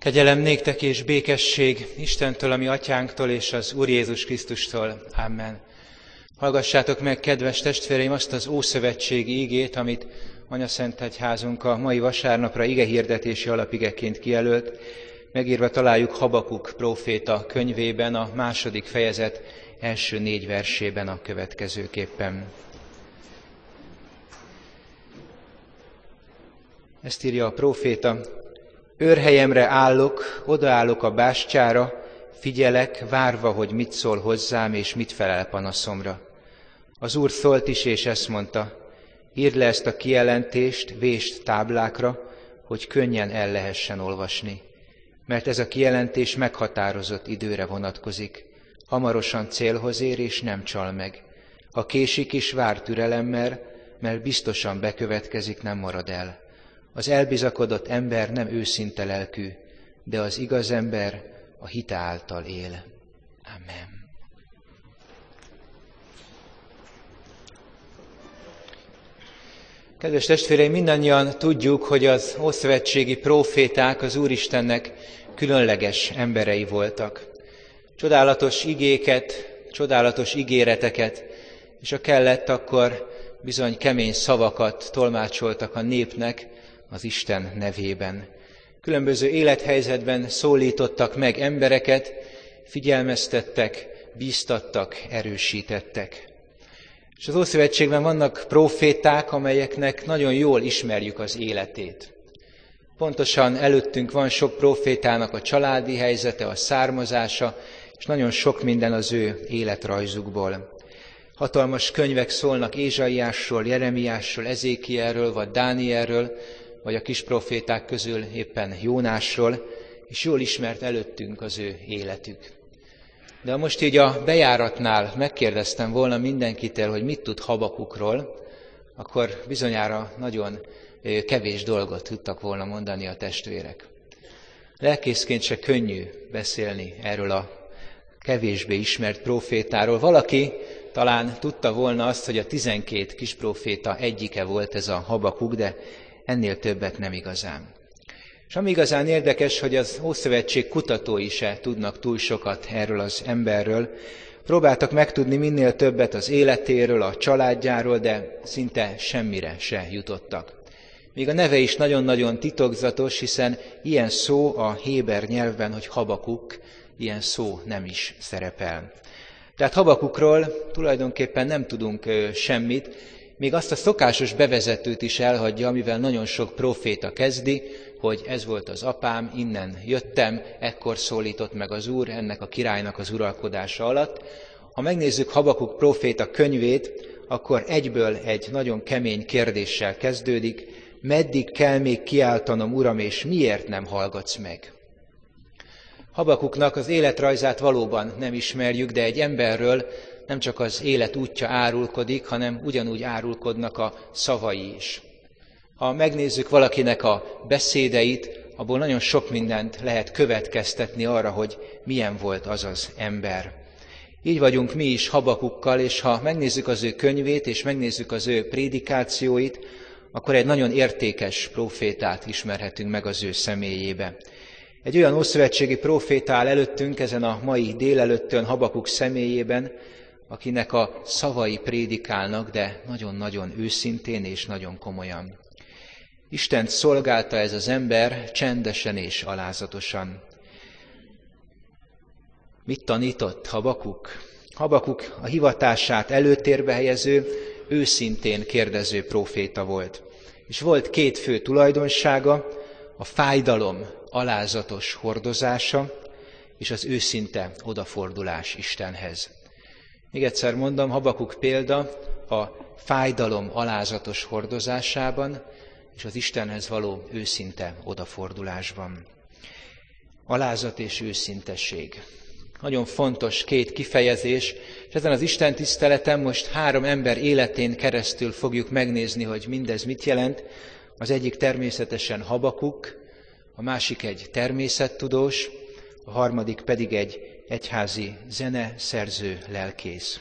Kegyelem néktek és békesség Istentől, a mi atyánktól és az Úr Jézus Krisztustól. Amen. Hallgassátok meg, kedves testvéreim, azt az ószövetségi igét, amit Anyaszentegyházunk a mai vasárnapra igehirdetési alapigeként kijelölt. Megírva találjuk Habakuk próféta könyvében, a 2. fejezet első 4 versében a következőképpen. Ezt írja a próféta: őrhelyemre állok, odaállok a bástyára, figyelek, várva, hogy mit szól hozzám, és mit felel panaszomra. Az Úr szólt is, és ezt mondta: írd le ezt a kijelentést, vésd táblákra, hogy könnyen el lehessen olvasni. Mert ez a kijelentés meghatározott időre vonatkozik. Hamarosan célhoz ér, és nem csal meg. Ha késik is, vár türelemmel, mert biztosan bekövetkezik, nem marad el. Az elbizakodott ember nem őszinte lelkű, de az igaz ember a hite által él. Amen. Kedves testvéreim, mindannyian tudjuk, hogy az ószövetségi próféták az Úristennek különleges emberei voltak. Csodálatos igéket, csodálatos ígéreteket, és ha kellett, akkor bizony kemény szavakat tolmácsoltak a népnek az Isten nevében. Különböző élethelyzetben szólítottak meg embereket, figyelmeztettek, bíztattak, erősítettek. És az Ószövetségben vannak próféták, amelyeknek nagyon jól ismerjük az életét. Pontosan előttünk van sok prófétának a családi helyzete, a származása, és nagyon sok minden az ő életrajzukból. Hatalmas könyvek szólnak Ézsaiásról, Jeremiásról, Ezékielről, vagy Dánielről, vagy a kis próféták közül éppen Jónásról, és jól ismert előttünk az ő életük. De ha most így a bejáratnál megkérdeztem volna mindenkitől, hogy mit tud Habakukról, akkor bizonyára nagyon kevés dolgot tudtak volna mondani a testvérek. Lelkészként se könnyű beszélni erről a kevésbé ismert prófétáról. Valaki talán tudta volna azt, hogy a 12 kis próféta egyike volt ez a Habakuk, de ennél többet nem igazán. És ami igazán érdekes, hogy az Ószövetség kutatói se tudnak túl sokat erről az emberről. Próbáltak megtudni minél többet az életéről, a családjáról, de szinte semmire se jutottak. Még a neve is nagyon-nagyon titokzatos, hiszen ilyen szó a héber nyelvben, hogy Habakuk, ilyen szó nem is szerepel. Tehát Habakukról tulajdonképpen nem tudunk semmit, még azt a szokásos bevezetőt is elhagyja, amivel nagyon sok próféta kezdi, hogy ez volt az apám, innen jöttem, ekkor szólított meg az Úr ennek a királynak az uralkodása alatt. Ha megnézzük Habakuk próféta könyvét, akkor egyből egy nagyon kemény kérdéssel kezdődik: meddig kell még kiáltanom, Uram, és miért nem hallgatsz meg? Habakuknak az életrajzát valóban nem ismerjük, de egy emberről nem csak az élet útja árulkodik, hanem ugyanúgy árulkodnak a szavai is. Ha megnézzük valakinek a beszédeit, abból nagyon sok mindent lehet következtetni arra, hogy milyen volt az az ember. Így vagyunk mi is Habakukkal, és ha megnézzük az ő könyvét, és megnézzük az ő prédikációit, akkor egy nagyon értékes prófétát ismerhetünk meg az ő személyébe. Egy olyan ószövetségi próféta áll előttünk ezen a mai délelőttön Habakuk személyében, akinek a szavai prédikálnak, de nagyon-nagyon őszintén és nagyon komolyan. Istent szolgálta ez az ember csendesen és alázatosan. Mit tanított Habakuk? Habakuk a hivatását előtérbe helyező, őszintén kérdező próféta volt. És volt 2 fő tulajdonsága: a fájdalom alázatos hordozása, és az őszinte odafordulás Istenhez. Még egyszer mondom, Habakuk példa a fájdalom alázatos hordozásában, és az Istenhez való őszinte odafordulásban. Alázat és őszintesség. Nagyon fontos 2 kifejezés, és ezen az Isten tiszteleten most 3 ember életén keresztül fogjuk megnézni, hogy mindez mit jelent. Az egyik természetesen Habakuk, a másik egy természettudós, a harmadik pedig egy egyházi zeneszerző lelkész.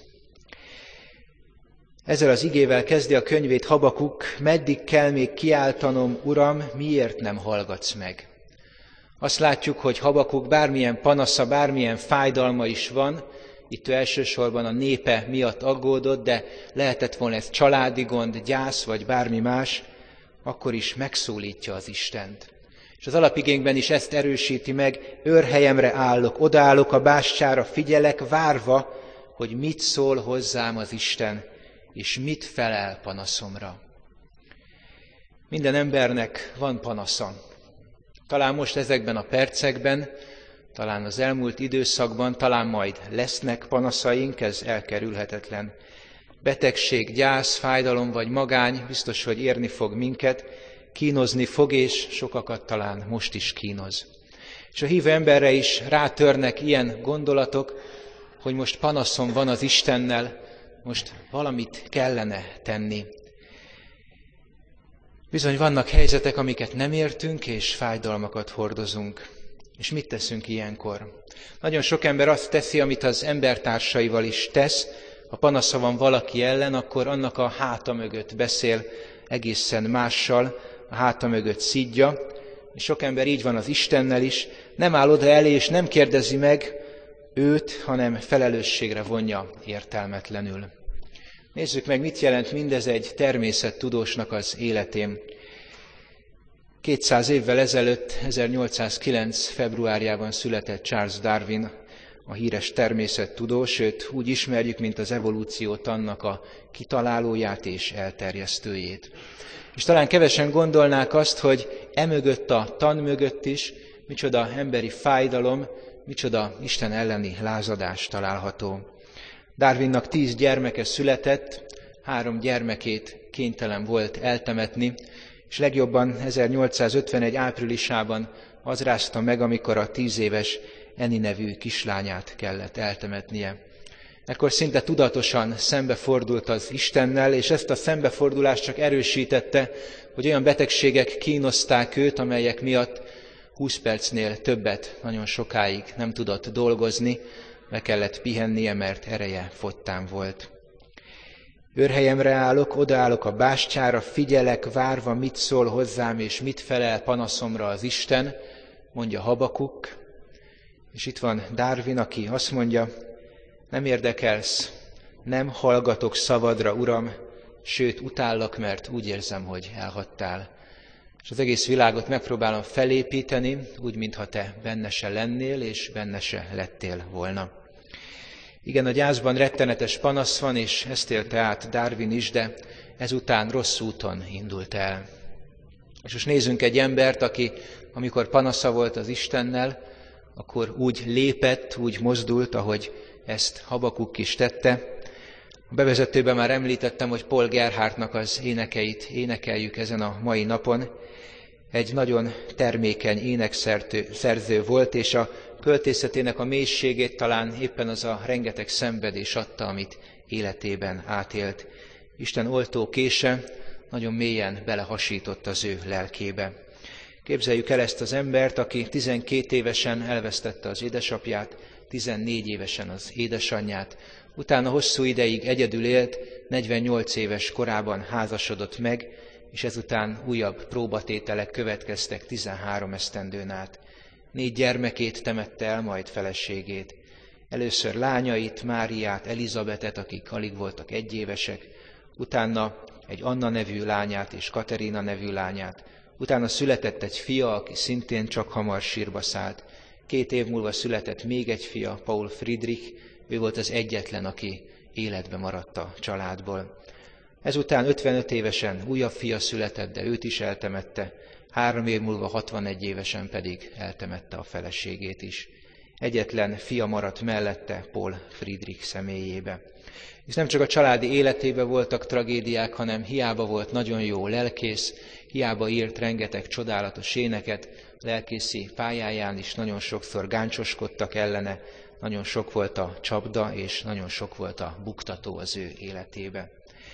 Ezzel az igével kezdi a könyvét Habakuk: meddig kell még kiáltanom, Uram, miért nem hallgatsz meg? Azt látjuk, hogy Habakuk bármilyen panasza, bármilyen fájdalma is van, itt ő elsősorban a népe miatt aggódott, de lehetett volna ez családi gond, gyász vagy bármi más, akkor is megszólítja az Istent. És az alapigénkben is ezt erősíti meg, őrhelyemre állok, odaállok a bástyára, figyelek, várva, hogy mit szól hozzám az Isten, és mit felel panaszomra. Minden embernek van panasza. Talán most ezekben a percekben, talán az elmúlt időszakban, talán majd lesznek panaszaink, ez elkerülhetetlen. Betegség, gyász, fájdalom vagy magány biztos, hogy érni fog minket, kínozni fog, és sokakat talán most is kínoz. És a hívő emberre is rátörnek ilyen gondolatok, hogy most panaszom van az Istennel, most valamit kellene tenni. Bizony vannak helyzetek, amiket nem értünk, és fájdalmakat hordozunk. És mit teszünk ilyenkor? Nagyon sok ember azt teszi, amit az embertársaival is tesz. Ha panasza van valaki ellen, akkor annak a háta mögött beszél egészen mással, a háta mögött szidja. És sok ember így van az Istennel is, nem áll oda elé, és nem kérdezi meg őt, hanem felelősségre vonja értelmetlenül. Nézzük meg, mit jelent mindez egy természettudósnak az életén. 200 évvel ezelőtt, 1809. februárjában született Charles Darwin, a híres természettudós, őt úgy ismerjük, mint az evolúciótannak a kitalálóját és elterjesztőjét. És talán kevesen gondolnák azt, hogy emögött a tan mögött is micsoda emberi fájdalom, micsoda Isten elleni lázadás található. Darwinnak 10 gyermeke született, 3 gyermekét kénytelen volt eltemetni, és legjobban 1851. áprilisában az rázta meg, amikor a 10 éves Annie nevű kislányát kellett eltemetnie. Ekkor szinte tudatosan szembefordult az Istennel, és ezt a szembefordulást csak erősítette, hogy olyan betegségek kínozták őt, amelyek miatt 20 percnél többet, nagyon sokáig nem tudott dolgozni, be kellett pihennie, mert ereje fogytán volt. Őrhelyemre állok, odaállok a bástyára, figyelek, várva, mit szól hozzám, és mit felel panaszomra az Isten, mondja Habakuk. És itt van Darwin, aki azt mondja, nem érdekelsz, nem hallgatok szavadra, Uram, sőt, utállak, mert úgy érzem, hogy elhagytál. És az egész világot megpróbálom felépíteni, úgy, mintha te benne se lennél, és benne se lettél volna. Igen, a gyászban rettenetes panasz van, és ezt élte át Darwin is, de ezután rossz úton indult el. És most nézzünk egy embert, aki, amikor panasza volt az Istennel, akkor úgy lépett, úgy mozdult, ahogy ezt Habakuk is tette. A bevezetőben már említettem, hogy Paul Gerhardtnak az énekeit énekeljük ezen a mai napon. Egy nagyon termékeny énekszerző volt, és a költészetének a mélységét talán éppen az a rengeteg szenvedés adta, amit életében átélt. Isten oltó kése nagyon mélyen belehasított az ő lelkébe. Képzeljük el ezt az embert, aki 12 évesen elvesztette az édesapját, 14 évesen az édesanyját, utána hosszú ideig egyedül élt, 48 éves korában házasodott meg, és ezután újabb próbatételek következtek 13 esztendőn át. 4 gyermekét temette el, majd feleségét. Először lányait, Máriát, Elizabetet, akik alig voltak 1 évesek, utána egy Anna nevű lányát és Katerína nevű lányát, utána született egy fia, aki szintén csak hamar sírba szállt. 2 év múlva született még egy fia, Paul Friedrich, ő volt az egyetlen, aki életbe maradt a családból. Ezután 55 évesen újabb fia született, de őt is eltemette, 3 év múlva 61 évesen pedig eltemette a feleségét is. Egyetlen fia maradt mellette, Paul Friedrich személyébe. És nem csak a családi életében voltak tragédiák, hanem hiába volt nagyon jó lelkész, hiába írt rengeteg csodálatos éneket, lelkészi pályáján is nagyon sokszor gáncoskodtak ellene, nagyon sok volt a csapda, és nagyon sok volt a buktató az ő életébe.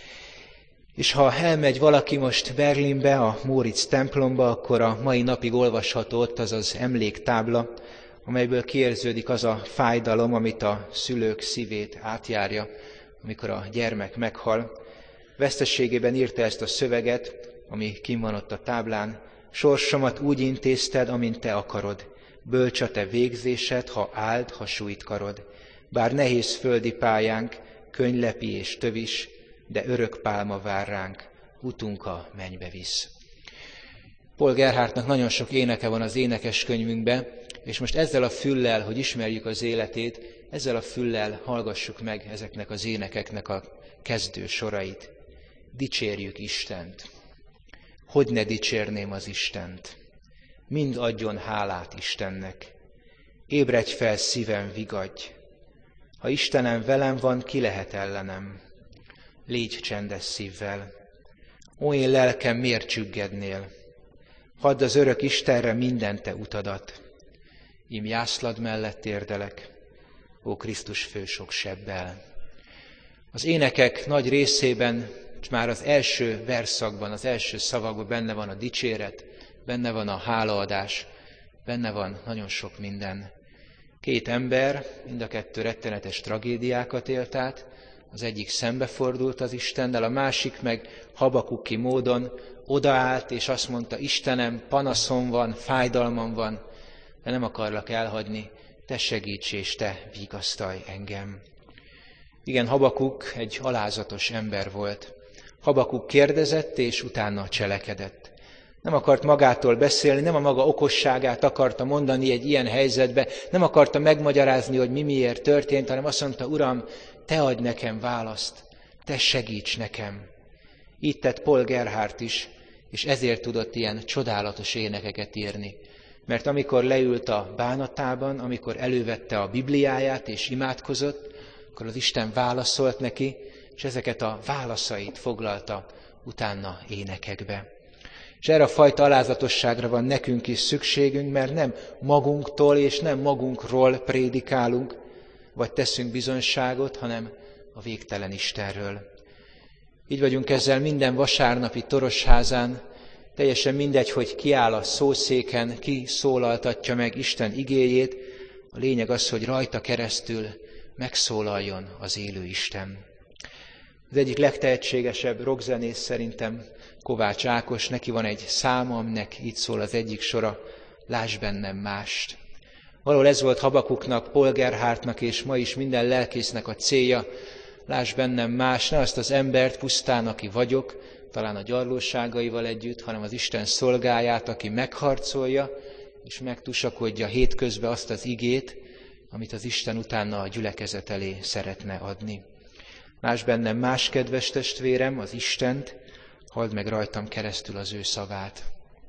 És ha elmegy valaki most Berlinbe, a Móricz templomba, akkor a mai napig olvasható ott az az emléktábla, amelyből kiérződik az a fájdalom, amit a szülők szívét átjárja, amikor a gyermek meghal. Vesztességében írta ezt a szöveget, ami kinn van ott a táblán. Sorsomat úgy intézted, amint te akarod. Bölcs a te végzésed, ha áld, ha sújt karod. Bár nehéz földi pályánk, könnylepi és tövis, de örök pálma vár ránk, utunk a mennybe visz. Paul Gerhardtnak nagyon sok éneke van az énekeskönyvünkben, és most ezzel a füllel, hogy ismerjük az életét, ezzel a füllel hallgassuk meg ezeknek az énekeknek a kezdő sorait. Dicsérjük Istent. Hogy ne dicsérném az Istent? Mind adjon hálát Istennek. Ébredj fel, szívem, vigadj. Ha Istenem velem van, ki lehet ellenem? Légy csendes szívvel. Ó, én lelkem, miért csüggednél? Hadd az örök Istenre minden te utadat. Ím jászlad mellett érdelek, ó Krisztus fő sok sebbel. Az énekek nagy részében, már az első verszakban, az első szavakban benne van a dicséret, benne van a hálaadás, benne van nagyon sok minden. Két ember, mind a kettő rettenetes tragédiákat élt át, az egyik szembefordult az Istennel, a másik meg Habakukki módon odaállt, és azt mondta, Istenem, panaszom van, fájdalmam van, de nem akarlak elhagyni, te segíts és te vigasztalj engem. Igen, Habakuk egy alázatos ember volt. Habakuk kérdezett, és utána cselekedett. Nem akart magától beszélni, nem a maga okosságát akarta mondani egy ilyen helyzetbe, nem akarta megmagyarázni, hogy mi miért történt, hanem azt mondta, Uram, te adj nekem választ, te segíts nekem. Így tett Paul Gerhardt is, és ezért tudott ilyen csodálatos énekeket írni. Mert amikor leült a bánatában, amikor elővette a Bibliáját és imádkozott, akkor az Isten válaszolt neki, és ezeket a válaszait foglalta utána énekekbe. És erre a fajta alázatosságra van nekünk is szükségünk, mert nem magunktól és nem magunkról prédikálunk, vagy teszünk bizonyságot, hanem a végtelen Istenről. Így vagyunk ezzel minden vasárnapi torosházán, teljesen mindegy, hogy ki áll a szószéken, ki szólaltatja meg Isten igéjét, a lényeg az, hogy rajta keresztül megszólaljon az élő Isten. Az egyik legtehetségesebb rockzenész szerintem Kovács Ákos, neki van egy száma, aminek így szól az egyik sora, Láss bennem mást. Valahol ez volt Habakuknak, Paul Gerhardtnak és ma is minden lelkésznek a célja, láss bennem más, ne azt az embert pusztán, aki vagyok, talán a gyarlóságaival együtt, hanem az Isten szolgáját, aki megharcolja és megtusakodja hétközben azt az igét, amit az Isten utána a gyülekezet elé szeretne adni. Láss bennem más, kedves testvérem, az Istent, halld meg rajtam keresztül az ő szavát.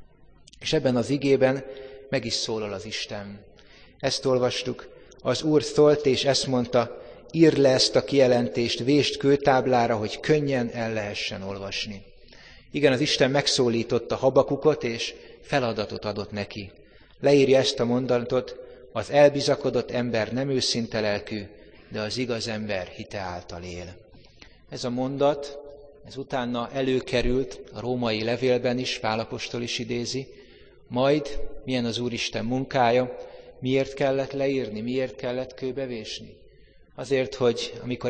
És ebben az igében meg is szólal az Isten. Ezt olvastuk, az Úr szólt és ezt mondta, írd le ezt a kijelentést, vésd kőtáblára, hogy könnyen el lehessen olvasni. Igen, az Isten megszólította Habakukot, és feladatot adott neki. Leírja ezt a mondatot, az elbizakodott ember nem őszinte lelkű, de az igaz ember hite által él. Ez a mondat, ez utána előkerült a római levélben is, Pál apostol is idézi, majd milyen az Úristen munkája, miért kellett leírni, miért kellett kőbevésni? Azért, hogy amikor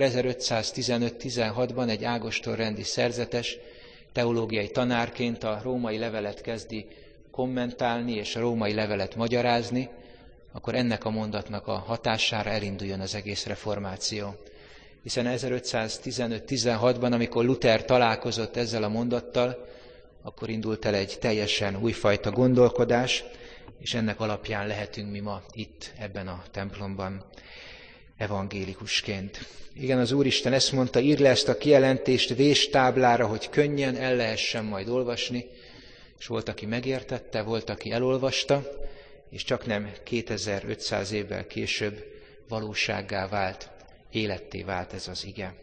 1515-16-ban egy ágostonrendi szerzetes teológiai tanárként a római levelet kezdi kommentálni és a római levelet magyarázni, akkor ennek a mondatnak a hatására elinduljon az egész reformáció. Hiszen 1515-16-ban, amikor Luther találkozott ezzel a mondattal, akkor indult el egy teljesen újfajta gondolkodás, és ennek alapján lehetünk mi ma itt, ebben a templomban evangélikusként. Igen, az Úristen ezt mondta, írd le ezt a kijelentést véstáblára, hogy könnyen el lehessen majd olvasni, és volt, aki megértette, volt, aki elolvasta, és csak nem 2500 évvel később valósággá vált, életté vált ez az ige.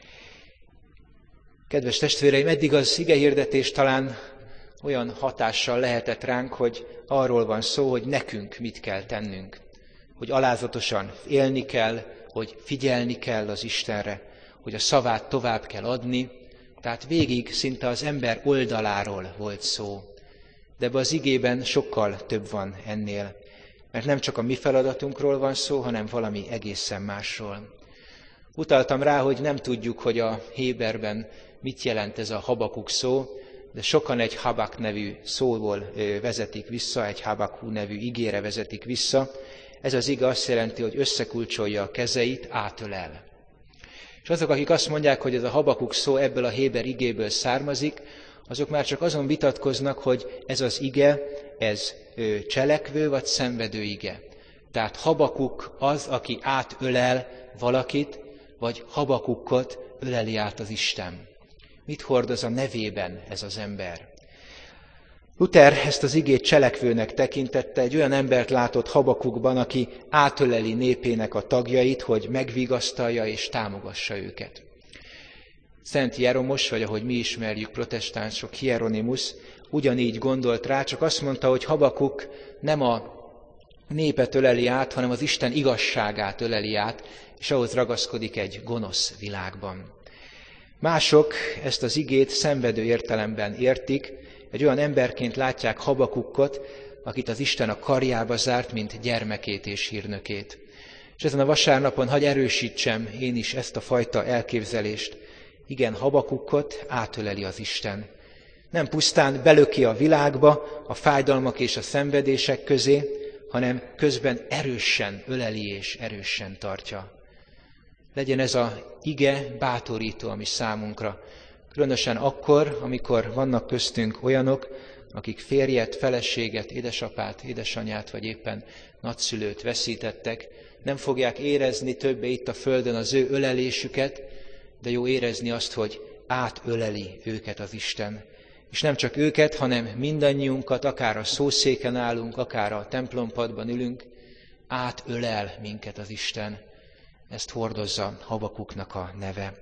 Kedves testvéreim, eddig az igehirdetés talán olyan hatással lehetett ránk, hogy arról van szó, hogy nekünk mit kell tennünk, hogy alázatosan élni kell, hogy figyelni kell az Istenre, hogy a szavát tovább kell adni, tehát végig szinte az ember oldaláról volt szó. De ebben az igében sokkal több van ennél, mert nem csak a mi feladatunkról van szó, hanem valami egészen másról. Utaltam rá, hogy nem tudjuk, hogy a héberben mit jelent ez a Habakuk szó, de sokan egy Habak nevű szóból vezetik vissza, egy Habakú nevű igére vezetik vissza. Ez az ige azt jelenti, hogy összekulcsolja a kezeit, átölel. És azok, akik azt mondják, hogy ez a Habakuk szó ebből a héber igéből származik, azok már csak azon vitatkoznak, hogy ez az ige, ez cselekvő vagy szenvedő ige. Tehát Habakuk az, aki átölel valakit, vagy Habakukkot öleli át az Isten. Mit hordoz a nevében ez az ember? Luther ezt az igét cselekvőnek tekintette, egy olyan embert látott Habakukban, aki átöleli népének a tagjait, hogy megvigasztalja és támogassa őket. Szent Jeromos, vagy ahogy mi ismerjük protestánsok, Hieronymus ugyanígy gondolt rá, csak azt mondta, hogy Habakuk nem a népet öleli át, hanem az Isten igazságát öleli át, és ahhoz ragaszkodik egy gonosz világban. Mások ezt az igét szenvedő értelemben értik, egy olyan emberként látják Habakukkot, akit az Isten a karjába zárt, mint gyermekét és hírnökét. És ezen a vasárnapon hadd erősítsem én is ezt a fajta elképzelést. Igen, Habakukkot átöleli az Isten. Nem pusztán belöki a világba, a fájdalmak és a szenvedések közé, hanem közben erősen öleli és erősen tartja. Legyen ez az ige bátorító a mi számunkra. Különösen akkor, amikor vannak köztünk olyanok, akik férjet, feleséget, édesapát, édesanyát, vagy éppen nagyszülőt veszítettek, nem fogják érezni többé itt a földön az ő ölelésüket, de jó érezni azt, hogy átöleli őket az Isten. És nem csak őket, hanem mindannyiunkat, akár a szószéken állunk, akár a templompadban ülünk, átölel minket az Isten. Ezt hordozza Habakuknak a neve.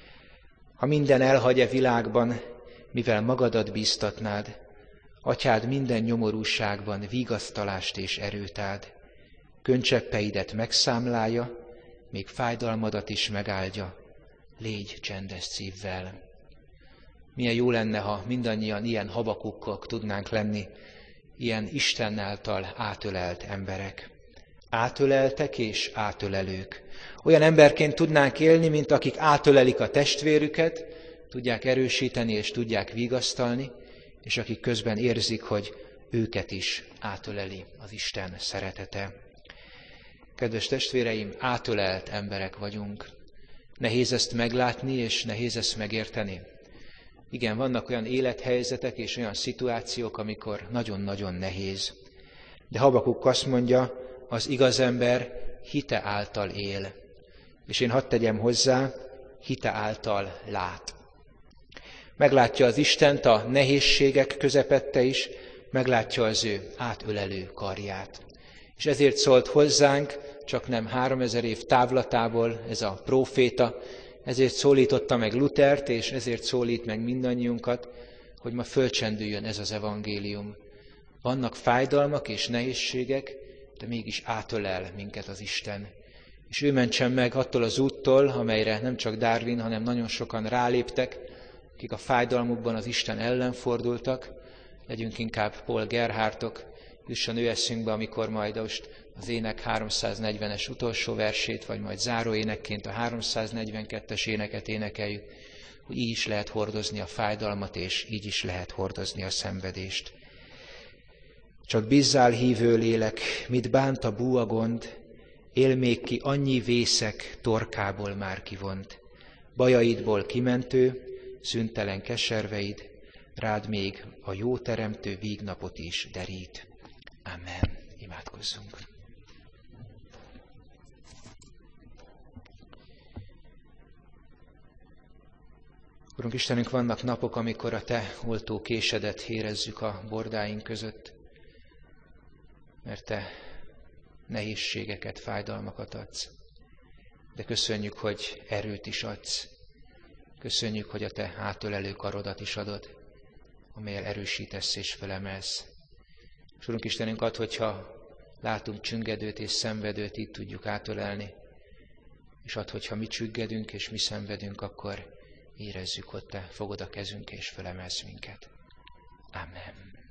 Ha minden elhagy-e világban, mivel magadat bíztatnád, Atyád minden nyomorúságban vigasztalást és erőt áld. Könycseppeidet megszámlálja, még fájdalmadat is megáldja. Légy csendes szívvel. Milyen jó lenne, ha mindannyian ilyen Habakukkok tudnánk lenni, ilyen Isten által átölelt emberek. Átöleltek és átölelők. Olyan emberként tudnánk élni, mint akik átölelik a testvérüket, tudják erősíteni és tudják vigasztalni, és akik közben érzik, hogy őket is átöleli az Isten szeretete. Kedves testvéreim, átölelt emberek vagyunk. Nehéz ezt meglátni, és nehéz ezt megérteni. Igen, vannak olyan élethelyzetek és olyan szituációk, amikor nagyon-nagyon nehéz. De Habakuk azt mondja, az igaz ember hite által él. És én hadd tegyem hozzá, hite által lát. Meglátja az Istent a nehézségek közepette is, meglátja az ő átölelő karját. És ezért szólt hozzánk, csak nem 3000 év távlatából ez a próféta, ezért szólította meg Luthert, és ezért szólít meg mindannyiunkat, hogy ma fölcsendüljön ez az evangélium. Vannak fájdalmak és nehézségek, de mégis átölel minket az Isten. És ő mentsen meg attól az úttól, amelyre nem csak Darwin, hanem nagyon sokan ráléptek, akik a fájdalmukban az Isten ellen fordultak. Legyünk inkább Paul Gerhardtok, jusson ő eszünkbe, amikor majd most az ének 340-es utolsó versét, vagy majd záróénekként a 342-es éneket énekeljük, hogy így is lehet hordozni a fájdalmat, és így is lehet hordozni a szenvedést. Csak bízzál, hívő lélek, mit bánt a bú a gond, él még ki annyi vészek torkából már kivont. Bajaidból kimentő, szüntelen keserveid, rád még a jó teremtő vígnapot is derít. Amen. Imádkozzunk. Urunk Istenünk, vannak napok, amikor a Te oltó késedet érezzük a bordáink között, mert Te nehézségeket, fájdalmakat adsz. De köszönjük, hogy erőt is adsz. Köszönjük, hogy a Te átölelő karodat is adod, amellyel erősítesz és fölemelsz. És Urunk Istenünk, add, hogyha látunk csüngedőt és szenvedőt, így tudjuk átölelni. És add, hogyha mi csüggedünk és mi szenvedünk, akkor érezzük, hogy Te fogod a kezünk és fölemelsz minket. Amen.